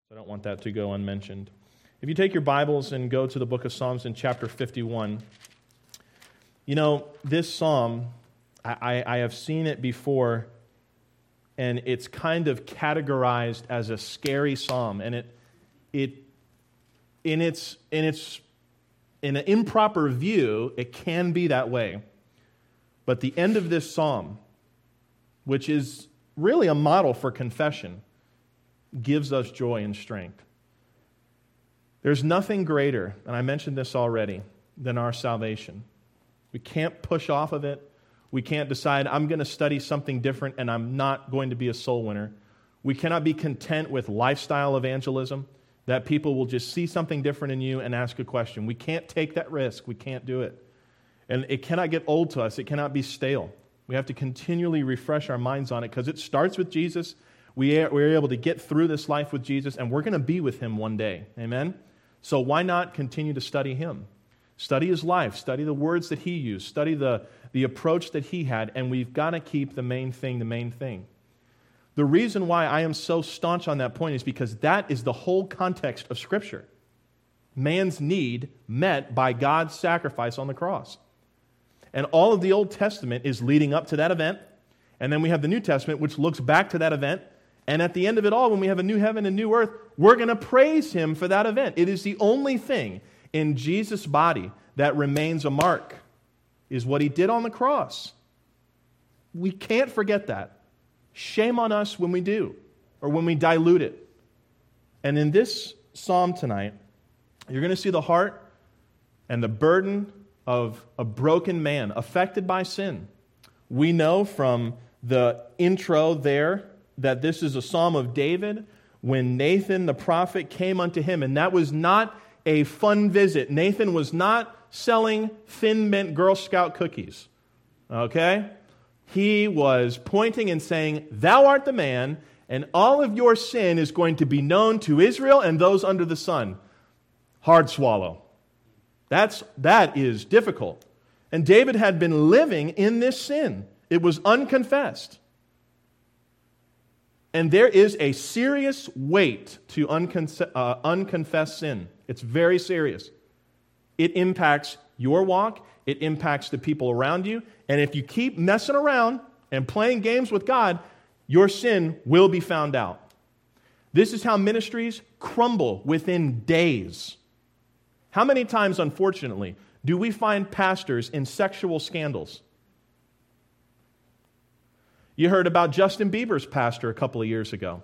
So I don't want that to go unmentioned. If you take your Bibles and go to the book of Psalms in chapter 51, you know, this psalm, I have seen it before, and it's kind of categorized as a scary psalm, and in an improper view, it can be that way. But the end of this psalm, which is really a model for confession, gives us joy and strength. There's nothing greater, and I mentioned this already, than our salvation. We can't push off of it. We can't decide, I'm going to study something different and I'm not going to be a soul winner. We cannot be content with lifestyle evangelism, that people will just see something different in you and ask a question. We can't take that risk. We can't do it. And it cannot get old to us. It cannot be stale. We have to continually refresh our minds on it because it starts with Jesus. We're able to get through this life with Jesus, and we're going to be with Him one day. Amen? So why not continue to study Him? Study His life. Study the words that He used. Study the approach that He had, and we've got to keep the main thing the main thing. The reason why I am so staunch on that point is because that is the whole context of Scripture. Man's need met by God's sacrifice on the cross. And all of the Old Testament is leading up to that event, and then we have the New Testament, which looks back to that event. And at the end of it all, when we have a new heaven and new earth, we're going to praise Him for that event. It is the only thing in Jesus' body that remains a mark, is what He did on the cross. We can't forget that. Shame on us when we do, or when we dilute it. And in this psalm tonight, you're going to see the heart and the burden of a broken man affected by sin. We know from the intro there that this is a psalm of David when Nathan the prophet came unto him, and that was not a fun visit. Nathan was not selling Thin Mint Girl Scout cookies, okay? He was pointing and saying, "Thou art the man, and all of your sin is going to be known to Israel and those under the sun." Hard swallow. That is difficult. And David had been living in this sin. It was unconfessed. And there is a serious weight to unconfessed sin. It's very serious. It impacts your walk. It impacts the people around you. And if you keep messing around and playing games with God, your sin will be found out. This is how ministries crumble within days. How many times, unfortunately, do we find pastors in sexual scandals? You heard about Justin Bieber's pastor a couple of years ago.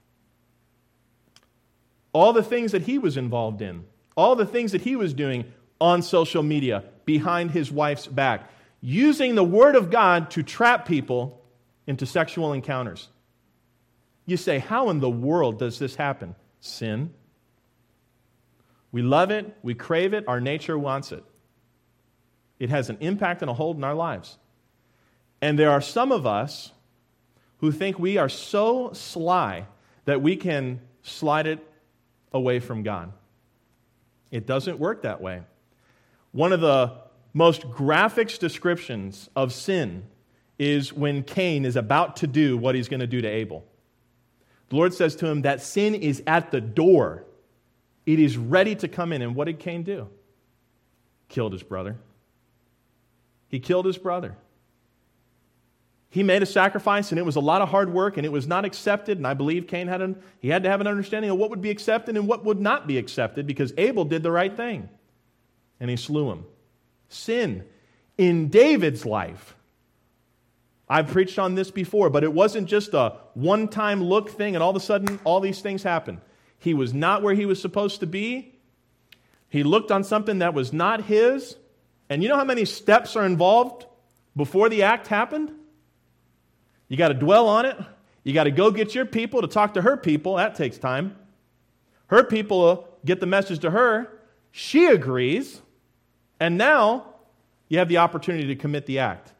All the things that he was involved in, all the things that he was doing on social media, behind his wife's back, using the Word of God to trap people into sexual encounters. You say, how in the world does this happen? Sin. We love it, we crave it, our nature wants it. It has an impact and a hold in our lives. And there are some of us who think we are so sly that we can slide it away from God. It doesn't work that way. One of the most graphic descriptions of sin is when Cain is about to do what he's going to do to Abel. The Lord says to him that sin is at the door. It is ready to come in. And what did Cain do? Killed his brother. He killed his brother. He made a sacrifice, and it was a lot of hard work, and it was not accepted. And I believe Cain had to have an understanding of what would be accepted and what would not be accepted, because Abel did the right thing, and he slew him. Sin in David's life. I've preached on this before, but it wasn't just a one-time look thing, and all of a sudden, all these things happen. He was not where he was supposed to be. He looked on something that was not his. And you know how many steps are involved before the act happened? You got to dwell on it. You got to go get your people to talk to her people. That takes time. Her people get the message to her. She agrees. And now you have the opportunity to commit the act.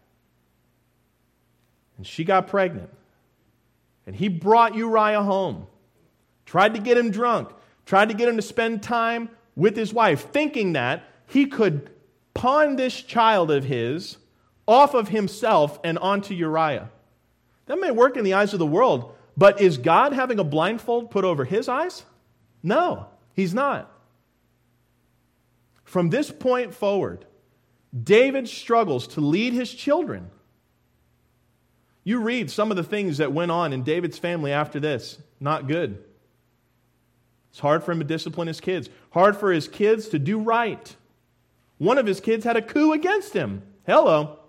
And she got pregnant. And he brought Uriah home. Tried to get him drunk. Tried to get him to spend time with his wife, thinking that he could pawn this child of his off of himself and onto Uriah. That may work in the eyes of the world, but is God having a blindfold put over his eyes? No, he's not. From this point forward, David struggles to lead his children. You read some of the things that went on in David's family after this. Not good. It's hard for him to discipline his kids. Hard for his kids to do right. One of his kids had a coup against him. Hello.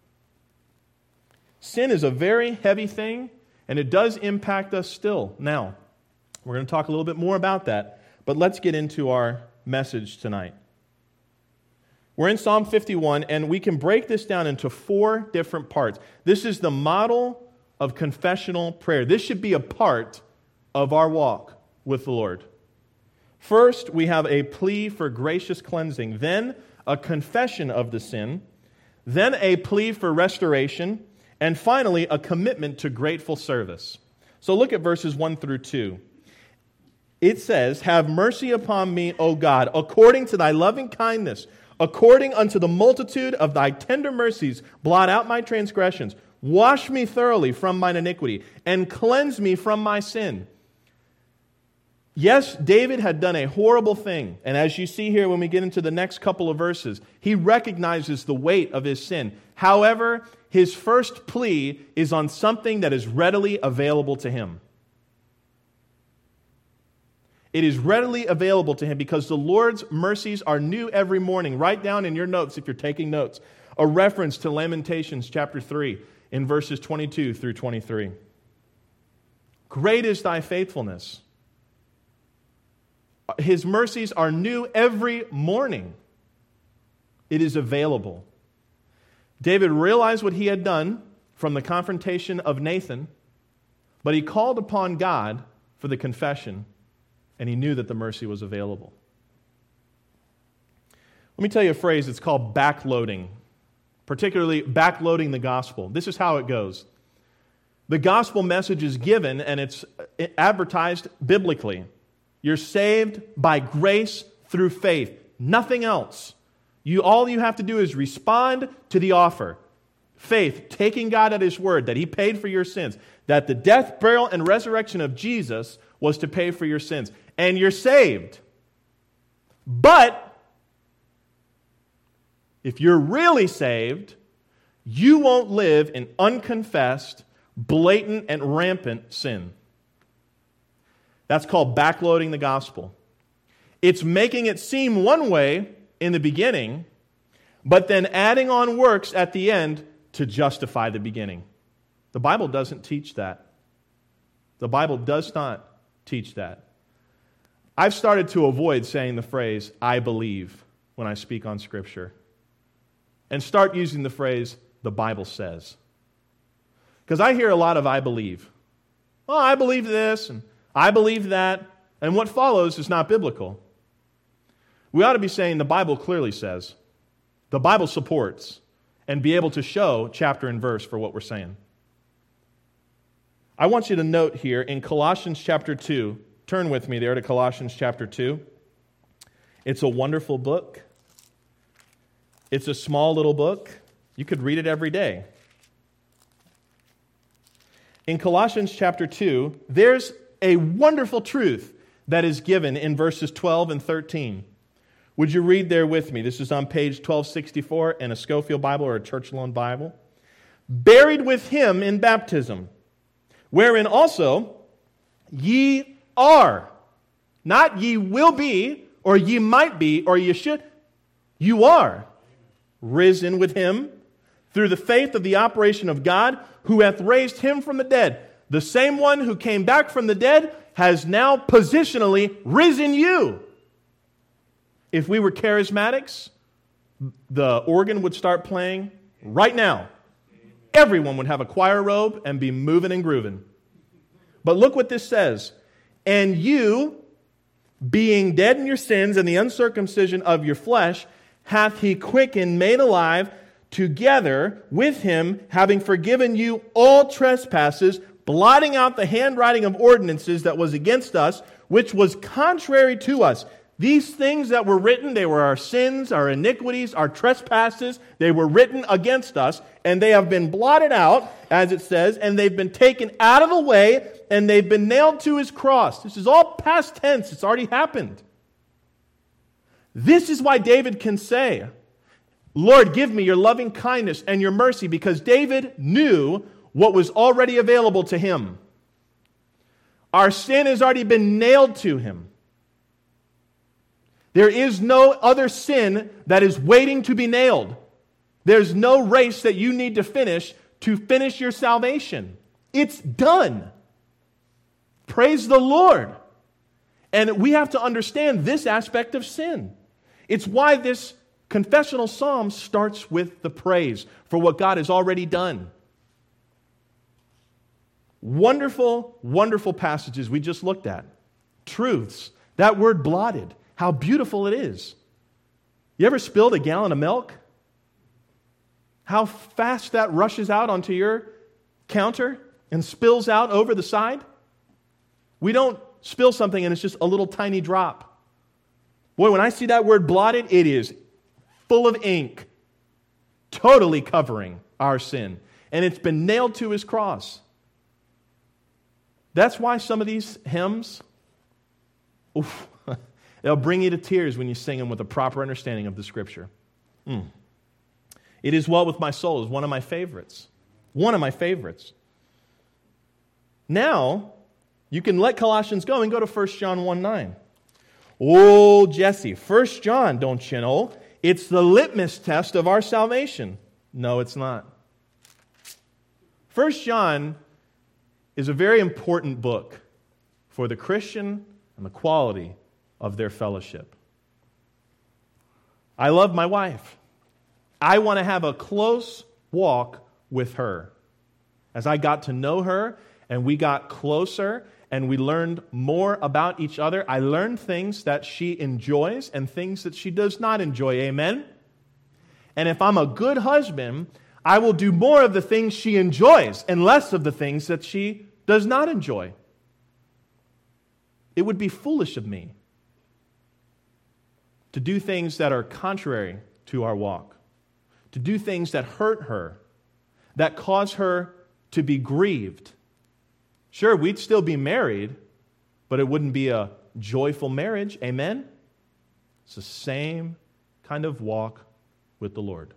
Sin is a very heavy thing, and it does impact us still. Now, we're going to talk a little bit more about that, but let's get into our message tonight. We're in Psalm 51, and we can break this down into 4 different parts. This is the model of confessional prayer. This should be a part of our walk with the Lord. First, we have a plea for gracious cleansing, then a confession of the sin, then a plea for restoration, and finally, a commitment to grateful service. So look at verses 1 through 2. It says, "Have mercy upon me, O God, according to thy loving kindness, according unto the multitude of thy tender mercies, blot out my transgressions. Wash me thoroughly from mine iniquity, and cleanse me from my sin." Yes, David had done a horrible thing. And as you see here when we get into the next couple of verses, he recognizes the weight of his sin. However, his first plea is on something that is readily available to him. It is readily available to him because the Lord's mercies are new every morning. Write down in your notes, if you're taking notes, a reference to Lamentations chapter 3 in verses 22 through 23. Great is thy faithfulness. His mercies are new every morning. It is available. David realized what he had done from the confrontation of Nathan, but he called upon God for the confession, and he knew that the mercy was available. Let me tell you a phrase. It's called backloading, particularly backloading the gospel. This is how it goes. The gospel message is given, and it's advertised biblically. You're saved by grace through faith. Nothing else. All you have to do is respond to the offer. Faith, taking God at His word, that He paid for your sins, that the death, burial, and resurrection of Jesus was to pay for your sins. And you're saved. But if you're really saved, you won't live in unconfessed, blatant, and rampant sin. That's called backloading the gospel. It's making it seem one way in the beginning, but then adding on works at the end to justify the beginning. The Bible doesn't teach that. The Bible does not teach that. I've started to avoid saying the phrase, "I believe," when I speak on Scripture, and start using the phrase, "the Bible says." Because I hear a lot of "I believe." Oh, I believe this, and I believe that, and what follows is not biblical. We ought to be saying the Bible clearly says, the Bible supports, and be able to show chapter and verse for what we're saying. I want you to note here in Colossians chapter 2, turn with me there to Colossians chapter 2. It's a wonderful book. It's a small little book. You could read it every day. In Colossians chapter 2, there's a wonderful truth that is given in verses 12 and 13. Would you read there with me? This is on page 1264 in a Scofield Bible or a Church Loan Bible. "Buried with Him in baptism, wherein also ye are," not ye will be, or ye might be, or ye should. You are risen with Him through the faith of the operation of God, who hath raised Him from the dead. The same one who came back from the dead has now positionally risen you. If we were charismatics, the organ would start playing right now. Everyone would have a choir robe and be moving and grooving. But look what this says. "And you, being dead in your sins and the uncircumcision of your flesh, hath He quickened, made alive, together with Him, having forgiven you all trespasses, blotting out the handwriting of ordinances that was against us, which was contrary to us. These things that were written, they were our sins, our iniquities, our trespasses. They were written against us, and they have been blotted out, as it says, and they've been taken out of the way, and they've been nailed to his cross. This is all past tense. It's already happened. This is why David can say, Lord, give me your loving kindness and your mercy, because David knew what was already available to him. Our sin has already been nailed to him. There is no other sin that is waiting to be nailed. There's no race that you need to finish your salvation. It's done. Praise the Lord. And we have to understand this aspect of sin. It's why this confessional psalm starts with the praise for what God has already done. Wonderful, wonderful passages we just looked at. Truths. That word blotted. How beautiful it is. You ever spilled a gallon of milk? How fast that rushes out onto your counter and spills out over the side? We don't spill something and it's just a little tiny drop. Boy, when I see that word blotted, it is full of ink, totally covering our sin. And it's been nailed to his cross. That's why some of these hymns, they'll bring you to tears when you sing them with a proper understanding of the Scripture. It is well with my soul is one of my favorites. One of my favorites. Now, you can let Colossians go and go to 1 John 1:9. Oh, Jesse, 1 John, don't you know? It's the litmus test of our salvation. No, it's not. 1 John is a very important book for the Christian and the quality of their fellowship. I love my wife. I want to have a close walk with her. As I got to know her and we got closer and we learned more about each other, I learned things that she enjoys and things that she does not enjoy. Amen? And if I'm a good husband, I will do more of the things she enjoys and less of the things that she does not enjoy. It would be foolish of me to do things that are contrary to our walk, to do things that hurt her, that cause her to be grieved. Sure, we'd still be married, but it wouldn't be a joyful marriage. Amen? It's the same kind of walk with the Lord.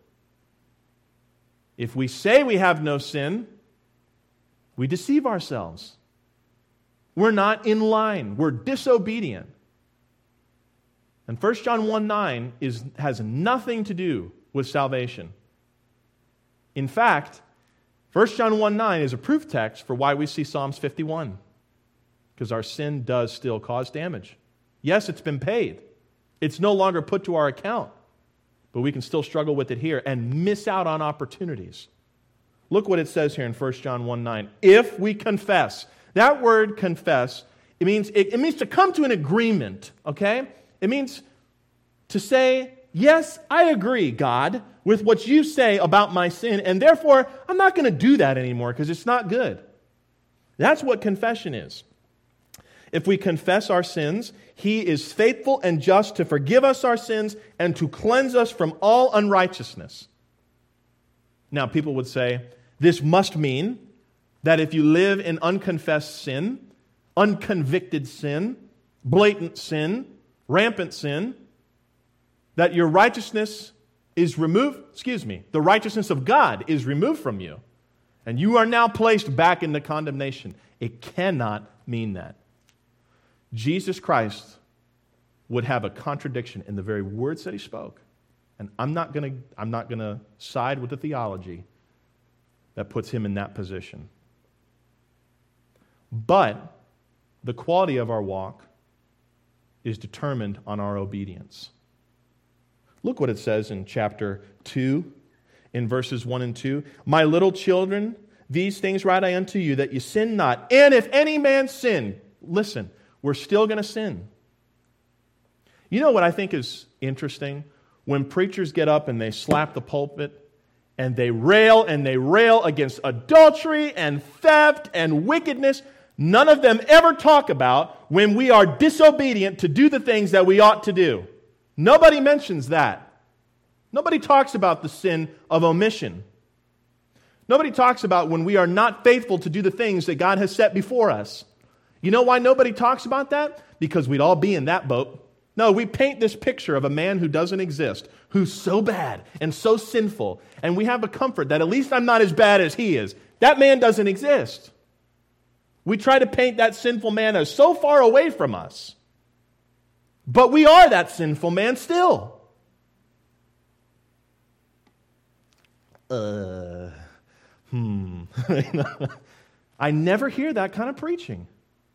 If we say we have no sin, we deceive ourselves. We're not in line. We're disobedient. And 1 John 1:9 has nothing to do with salvation. In fact, 1 John 1:9 is a proof text for why we see Psalms 51. Because our sin does still cause damage. Yes, it's been paid. It's no longer put to our account. But we can still struggle with it here and miss out on opportunities. Look what it says here in 1 John 1:9. If we confess. That word confess, it means to come to an agreement, okay? It means to say, yes, I agree, God, with what you say about my sin, and therefore I'm not going to do that anymore because it's not good. That's what confession is. If we confess our sins, He is faithful and just to forgive us our sins and to cleanse us from all unrighteousness. Now, people would say, this must mean that if you live in unconfessed sin, unconvicted sin, blatant sin, rampant sin, that your righteousness is removed, the righteousness of God is removed from you, and you are now placed back into condemnation. It cannot mean that. Jesus Christ would have a contradiction in the very words that He spoke. And I'm not going to side with the theology that puts Him in that position. But the quality of our walk is determined on our obedience. Look what it says in chapter 2, in verses 1 and 2. My little children, these things write I unto you, that you sin not. And if any man sin, listen, we're still going to sin. You know what I think is interesting? When preachers get up and they slap the pulpit and they rail against adultery and theft and wickedness, none of them ever talk about when we are disobedient to do the things that we ought to do. Nobody mentions that. Nobody talks about the sin of omission. Nobody talks about when we are not faithful to do the things that God has set before us. You know why nobody talks about that? Because we'd all be in that boat. No, we paint this picture of a man who doesn't exist, who's so bad and so sinful, and we have a comfort that at least I'm not as bad as he is. That man doesn't exist. We try to paint that sinful man as so far away from us. But we are that sinful man still. I never hear that kind of preaching.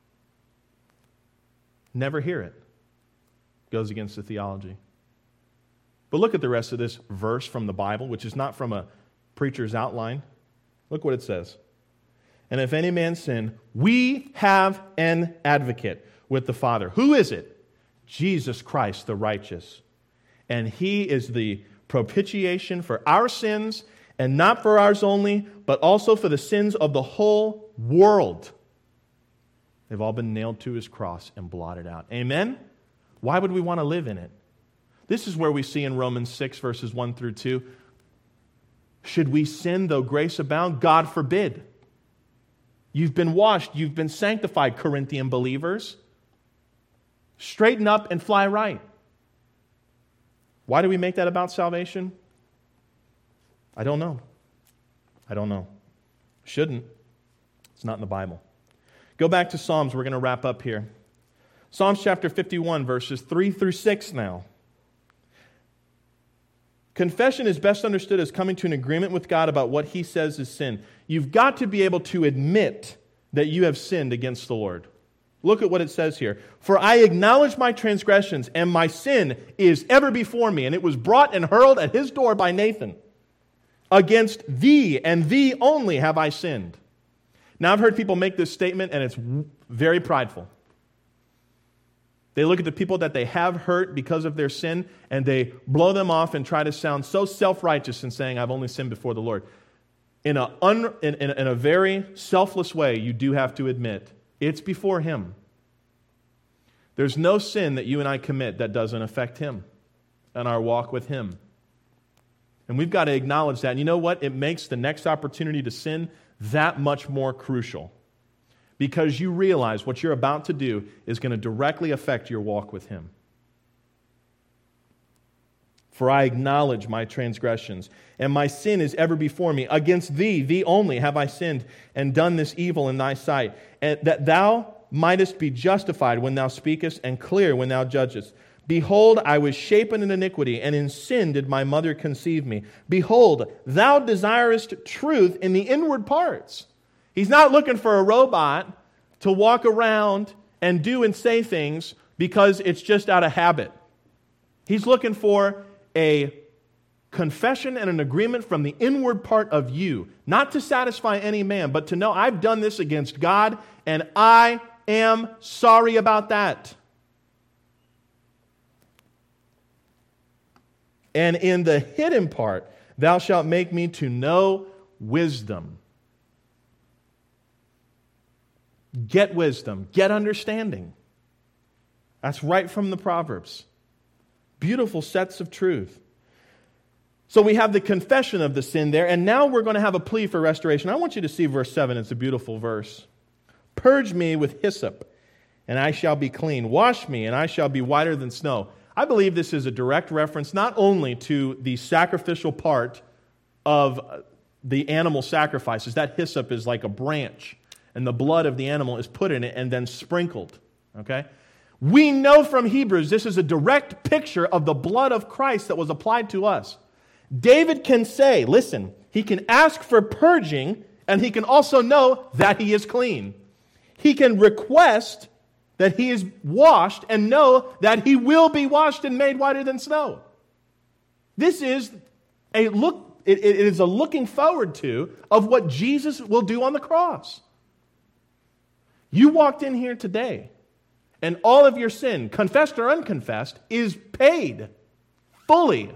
Never hear it. Goes against the theology. But look at the rest of this verse from the Bible, which is not from a preacher's outline. Look what it says. And if any man sin, we have an advocate with the Father. Who is it? Jesus Christ the righteous. And he is the propitiation for our sins, and not for ours only, but also for the sins of the whole world. They've all been nailed to his cross and blotted out. Amen? Why would we want to live in it? This is where we see in Romans 6, verses 1 through 2. Should we sin though grace abound? God forbid. You've been washed. You've been sanctified, Corinthian believers. Straighten up and fly right. Why do we make that about salvation? I don't know. Shouldn't. It's not in the Bible. Go back to Psalms. We're going to wrap up here. Psalms chapter 51, verses 3 through 6 now. Confession is best understood as coming to an agreement with God about what he says is sin. You've got to be able to admit that you have sinned against the Lord. Look at what it says here. For I acknowledge my transgressions, and my sin is ever before me. And it was brought and hurled at his door by Nathan. Against thee and thee only have I sinned. Now I've heard people make this statement, and it's very prideful. They look at the people that they have hurt because of their sin, and they blow them off and try to sound so self-righteous in saying, I've only sinned before the Lord. In a very selfless way, you do have to admit, it's before him. There's no sin that you and I commit that doesn't affect him and our walk with him. And we've got to acknowledge that. And you know what? It makes the next opportunity to sin that much more crucial. Because you realize what you're about to do is going to directly affect your walk with him. For I acknowledge my transgressions, and my sin is ever before me. Against thee, thee only, have I sinned and done this evil in thy sight, and that thou mightest be justified when thou speakest, and clear when thou judgest. Behold, I was shapen in iniquity, and in sin did my mother conceive me. Behold, thou desirest truth in the inward parts. He's not looking for a robot to walk around and do and say things because it's just out of habit. He's looking for a confession and an agreement from the inward part of you, not to satisfy any man, but to know I've done this against God and I am sorry about that. And in the hidden part, thou shalt make me to know wisdom. Get wisdom. Get understanding. That's right from the Proverbs. Beautiful sets of truth. So we have the confession of the sin there, and now we're going to have a plea for restoration. I want you to see verse 7. It's a beautiful verse. Purge me with hyssop, and I shall be clean. Wash me, and I shall be whiter than snow. I believe this is a direct reference not only to the sacrificial part of the animal sacrifices. That hyssop is like a branch, and the blood of the animal is put in it and then sprinkled. Okay? We know from Hebrews this is a direct picture of the blood of Christ that was applied to us. David can say, listen, he can ask for purging, and he can also know that he is clean. He can request that he is washed and know that he will be washed and made whiter than snow. This is a look, it is a looking forward to of what Jesus will do on the cross. You walked in here today, and all of your sin, confessed or unconfessed, is paid fully.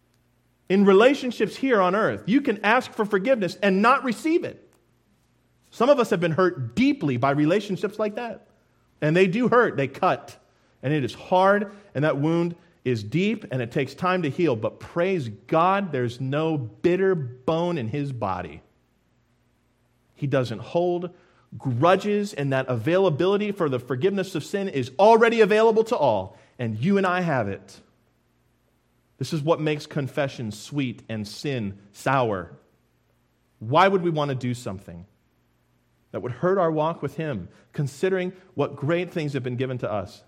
In relationships here on earth, you can ask for forgiveness and not receive it. Some of us have been hurt deeply by relationships like that. And they do hurt. They cut. And it is hard, and that wound is deep, and it takes time to heal. But praise God, there's no bitter bone in his body. He doesn't hold grudges, and that availability for the forgiveness of sin is already available to all. And you and I have it. This is what makes confession sweet and sin sour. Why would we want to do something that would hurt our walk with him, considering what great things have been given to us?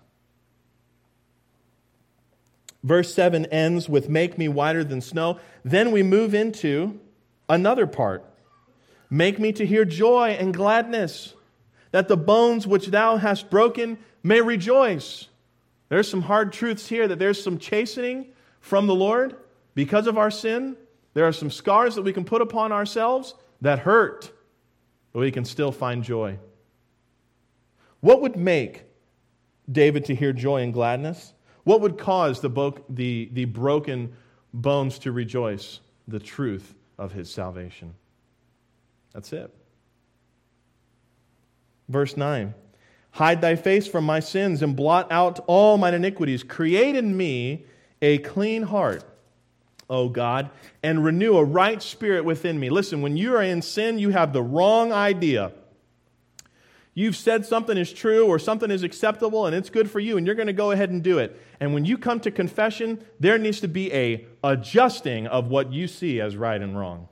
Verse 7 ends with, make me whiter than snow. Then we move into another part. Make me to hear joy and gladness, that the bones which thou hast broken may rejoice. There's some hard truths here, that there's some chastening from the Lord because of our sin. There are some scars that we can put upon ourselves that hurt, but we can still find joy. What would make David to hear joy and gladness? What would cause the broken bones to rejoice? The truth of his salvation. That's it. Verse 9. Hide thy face from my sins and blot out all mine iniquities. Create in me a clean heart, O God, and renew a right spirit within me. Listen, when you are in sin, you have the wrong idea. You've said something is true or something is acceptable and it's good for you, and you're going to go ahead and do it. And when you come to confession, there needs to be a adjusting of what you see as right and wrong.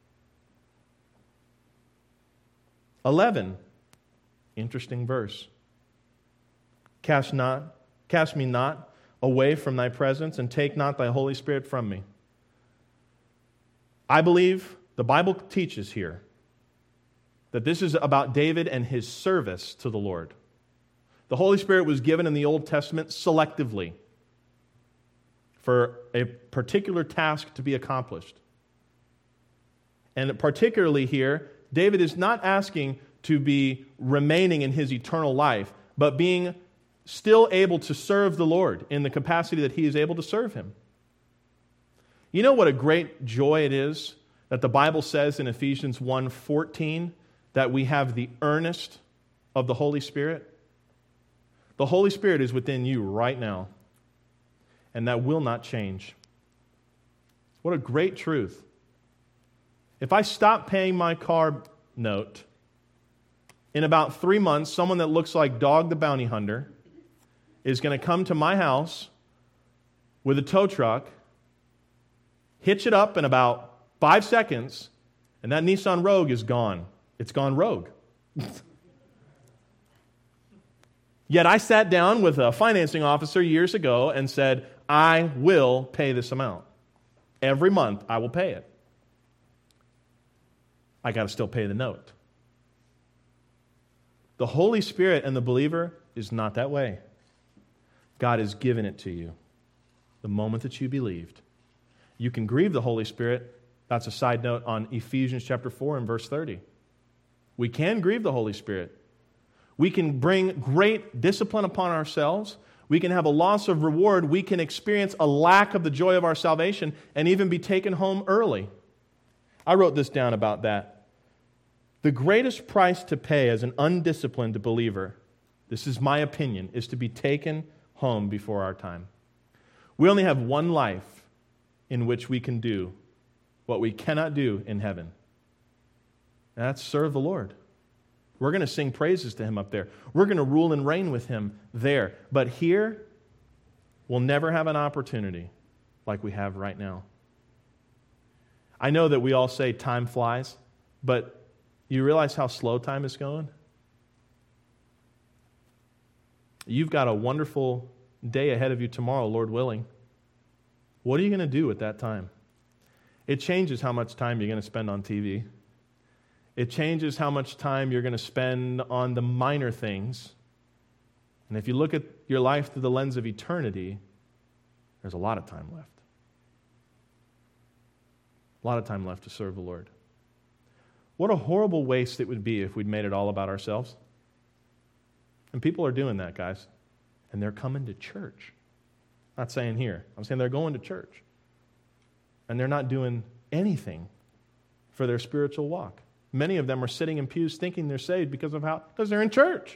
11, interesting verse. Cast me not away from thy presence, and take not thy Holy Spirit from me. I believe the Bible teaches here that this is about David and his service to the Lord. The Holy Spirit was given in the Old Testament selectively for a particular task to be accomplished. And particularly here, David is not asking to be remaining in his eternal life, but being still able to serve the Lord in the capacity that he is able to serve him. You know what a great joy it is that the Bible says in Ephesians 1:14 that we have the earnest of the Holy Spirit? The Holy Spirit is within you right now, and that will not change. What a great truth. If I stop paying my car note, in about 3 months, someone that looks like Dog the Bounty Hunter is going to come to my house with a tow truck, hitch it up in about 5 seconds, and that Nissan Rogue is gone. It's gone rogue. Yet I sat down with a financing officer years ago and said, I will pay this amount. Every month I will pay it. I got to still pay the note. The Holy Spirit and the believer is not that way. God has given it to you the moment that you believed. You can grieve the Holy Spirit. That's a side note on Ephesians chapter 4 and verse 30. We can grieve the Holy Spirit. We can bring great discipline upon ourselves. We can have a loss of reward. We can experience a lack of the joy of our salvation and even be taken home early. I wrote this down about that. The greatest price to pay as an undisciplined believer, this is my opinion, is to be taken home before our time. We only have one life in which we can do what we cannot do in heaven. And that's serve the Lord. We're going to sing praises to Him up there. We're going to rule and reign with Him there. But here, we'll never have an opportunity like we have right now. I know that we all say time flies, but you realize how slow time is going? You've got a wonderful day ahead of you tomorrow, Lord willing. What are you going to do at that time? It changes how much time you're going to spend on TV. It changes how much time you're going to spend on the minor things. And if you look at your life through the lens of eternity, there's a lot of time left. A lot of time left to serve the Lord. What a horrible waste it would be if we'd made it all about ourselves. And people are doing that, guys. And they're coming to church. I'm not saying here. I'm saying they're going to church. And they're not doing anything for their spiritual walk. Many of them are sitting in pews thinking they're saved because they're in church.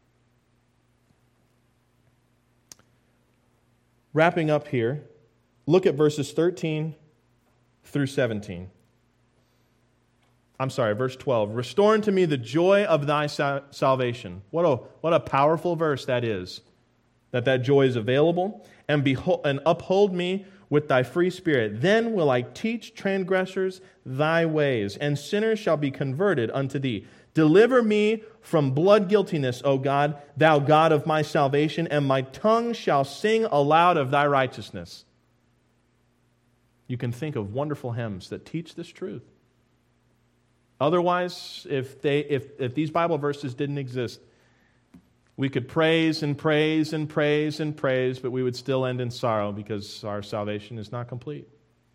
Wrapping up here, look at verses 13 through 17. I'm sorry, verse 12. Restore unto me the joy of thy salvation. What a powerful verse that is. That joy is available. And uphold me with thy free spirit. Then will I teach transgressors thy ways, and sinners shall be converted unto thee. Deliver me from blood guiltiness, O God, thou God of my salvation, and my tongue shall sing aloud of thy righteousness. You can think of wonderful hymns that teach this truth. Otherwise, if these Bible verses didn't exist, we could praise and praise and praise and praise, but we would still end in sorrow because our salvation is not complete.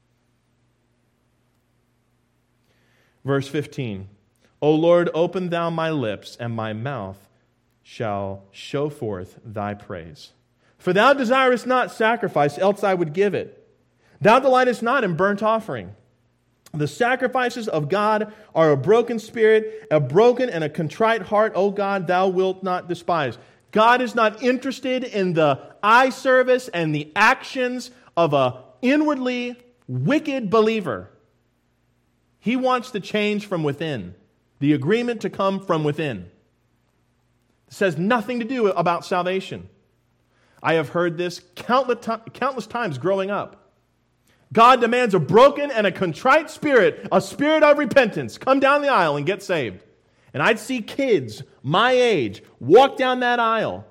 Verse 15, O Lord, open thou my lips, and my mouth shall show forth thy praise. For thou desirest not sacrifice, else I would give it. Thou delightest not in burnt offering. The sacrifices of God are a broken spirit, a broken and a contrite heart, O God, thou wilt not despise. God is not interested in the eye service and the actions of an inwardly wicked believer. He wants the change from within, the agreement to come from within. This has nothing to do about salvation. I have heard this countless times growing up. God demands a broken and a contrite spirit, a spirit of repentance. Come down the aisle and get saved. And I'd see kids my age walk down that aisle,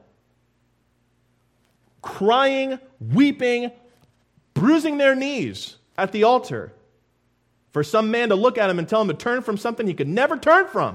crying, weeping, bruising their knees at the altar for some man to look at him and tell him to turn from something he could never turn from.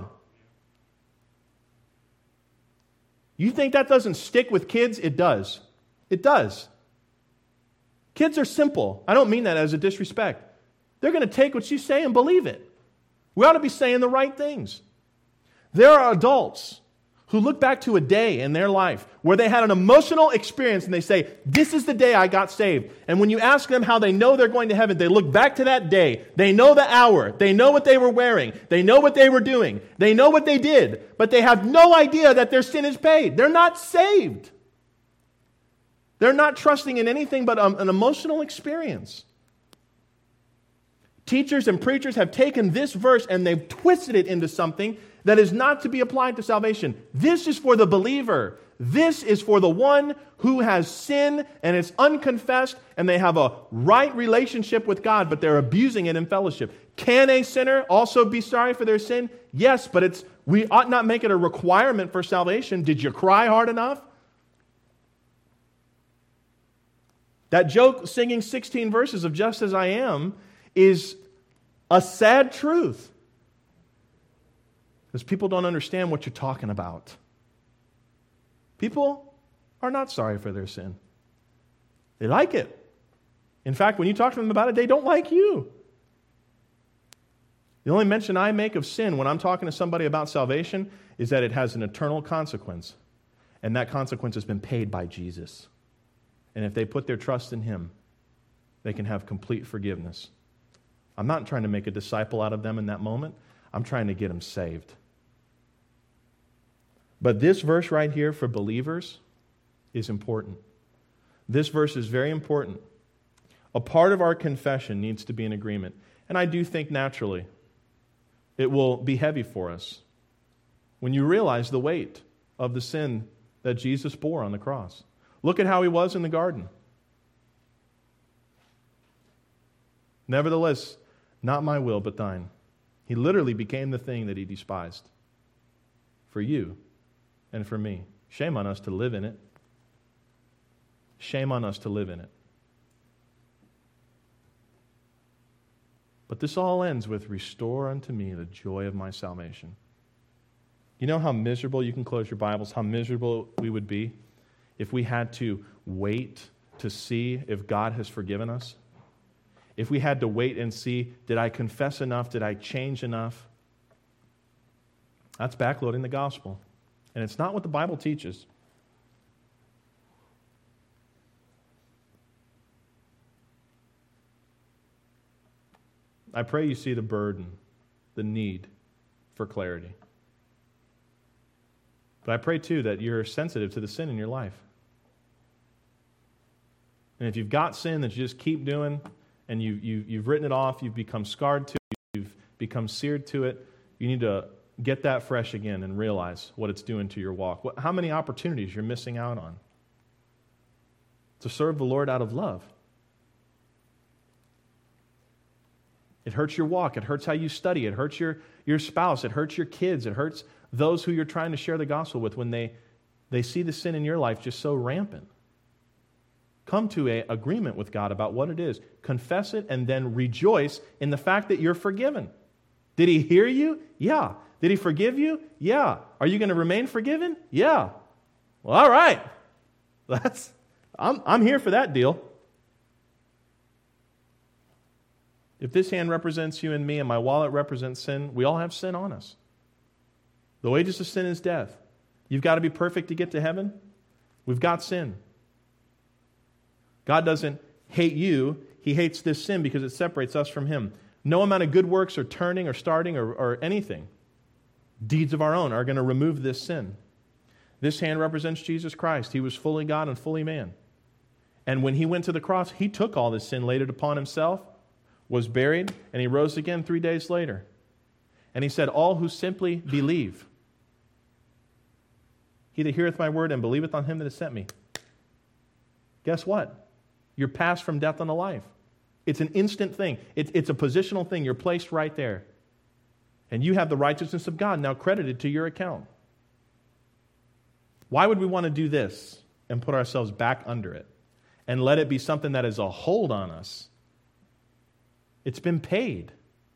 You think that doesn't stick with kids? It does. It does. Kids are simple. I don't mean that as a disrespect. They're going to take what you say and believe it. We ought to be saying the right things. There are adults who look back to a day in their life where they had an emotional experience and they say, this is the day I got saved. And when you ask them how they know they're going to heaven, they look back to that day. They know the hour. They know what they were wearing. They know what they were doing. They know what they did. But they have no idea that their sin is paid. They're not saved. They're not trusting in anything but an emotional experience. Teachers and preachers have taken this verse and they've twisted it into something that is not to be applied to salvation. This is for the believer. This is for the one who has sin and it's unconfessed and they have a right relationship with God, but they're abusing it in fellowship. Can a sinner also be sorry for their sin? Yes, but we ought not make it a requirement for salvation. Did you cry hard enough? That joke, singing 16 verses of Just As I Am, is a sad truth. Because people don't understand what you're talking about. People are not sorry for their sin. They like it. In fact, when you talk to them about it, they don't like you. The only mention I make of sin when I'm talking to somebody about salvation is that it has an eternal consequence. And that consequence has been paid by Jesus. And if they put their trust in Him, they can have complete forgiveness. I'm not trying to make a disciple out of them in that moment. I'm trying to get them saved. But this verse right here for believers is important. This verse is very important. A part of our confession needs to be in agreement. And I do think naturally it will be heavy for us when you realize the weight of the sin that Jesus bore on the cross. Look at how He was in the garden. Nevertheless, not my will, but thine. He literally became the thing that He despised for you and for me. Shame on us to live in it. Shame on us to live in it. But this all ends with, restore unto me the joy of my salvation. You know how miserable, you can close your Bibles, how miserable we would be if we had to wait to see if God has forgiven us? If we had to wait and see, did I confess enough? Did I change enough? That's backloading the gospel. And it's not what the Bible teaches. I pray you see the burden, the need, for clarity. But I pray, too, that you're sensitive to the sin in your life. And if you've got sin that you just keep doing, and you've written it off, you've become scarred to it, you've become seared to it, you need to get that fresh again and realize what it's doing to your walk. How many opportunities you're missing out on to serve the Lord out of love. It hurts your walk. It hurts how you study. It hurts your spouse. It hurts your kids. It hurts those who you're trying to share the gospel with when they see the sin in your life just so rampant. Come to an agreement with God about what it is. Confess it and then rejoice in the fact that you're forgiven. Did He hear you? Yeah. Did He forgive you? Yeah. Are you going to remain forgiven? Yeah. Well, all right. I'm here for that deal. If this hand represents you and me and my wallet represents sin, we all have sin on us. The wages of sin is death. You've got to be perfect to get to heaven. We've got sin. God doesn't hate you. He hates this sin because it separates us from Him. No amount of good works or turning or starting or anything, deeds of our own, are going to remove this sin. This hand represents Jesus Christ. He was fully God and fully man. And when He went to the cross, He took all this sin, laid it upon Himself, was buried, and He rose again 3 days later. And He said, all who simply believe, he that heareth my word and believeth on Him that has sent me. Guess what? You're passed from death unto life. It's an instant thing. It's a positional thing. You're placed right there. And you have the righteousness of God now credited to your account. Why would we want to do this and put ourselves back under it and let it be something that is a hold on us? It's been paid.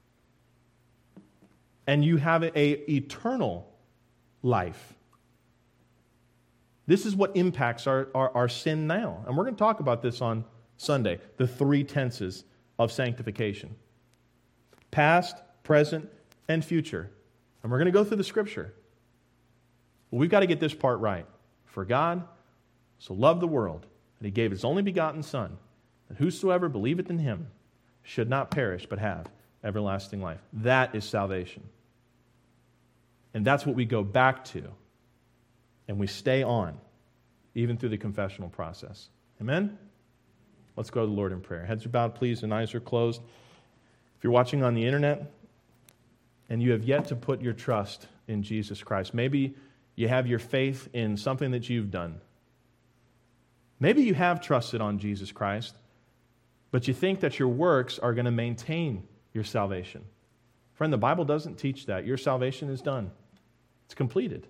And you have an eternal life. This is what impacts our sin now. And we're going to talk about this on Sunday, the 3 tenses of sanctification. Past, present, and future. And we're going to go through the Scripture. Well, we've got to get this part right. For God so loved the world that He gave His only begotten Son, that whosoever believeth in Him should not perish but have everlasting life. That is salvation. And that's what we go back to. And we stay on, even through the confessional process. Amen? Let's go to the Lord in prayer. Heads are bowed, please, and eyes are closed. If you're watching on the internet and you have yet to put your trust in Jesus Christ, maybe you have your faith in something that you've done. Maybe you have trusted on Jesus Christ, but you think that your works are going to maintain your salvation. Friend, the Bible doesn't teach that. Your salvation is done. It's completed.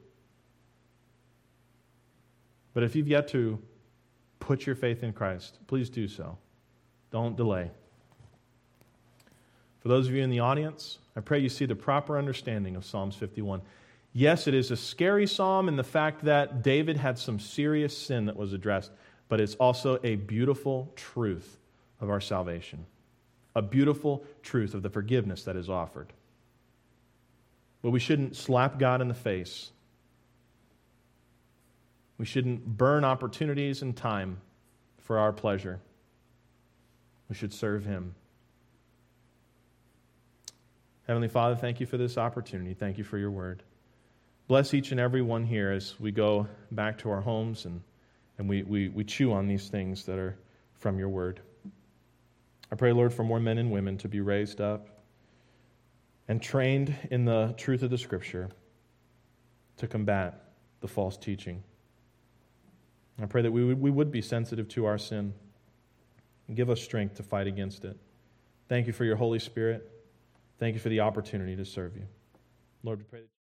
But if you've yet to put your faith in Christ, please do so. Don't delay. For those of you in the audience, I pray you see the proper understanding of Psalms 51. Yes, it is a scary psalm in the fact that David had some serious sin that was addressed, but it's also a beautiful truth of our salvation, a beautiful truth of the forgiveness that is offered. But we shouldn't slap God in the face. We shouldn't burn opportunities and time for our pleasure. We should serve Him. Heavenly Father, thank you for this opportunity. Thank you for your word. Bless each and every one here as we go back to our homes and we chew on these things that are from your word. I pray, Lord, for more men and women to be raised up and trained in the truth of the Scripture to combat the false teaching. I pray that we would be sensitive to our sin and give us strength to fight against it. Thank you for your Holy Spirit. Thank you for the opportunity to serve you. Lord, we pray that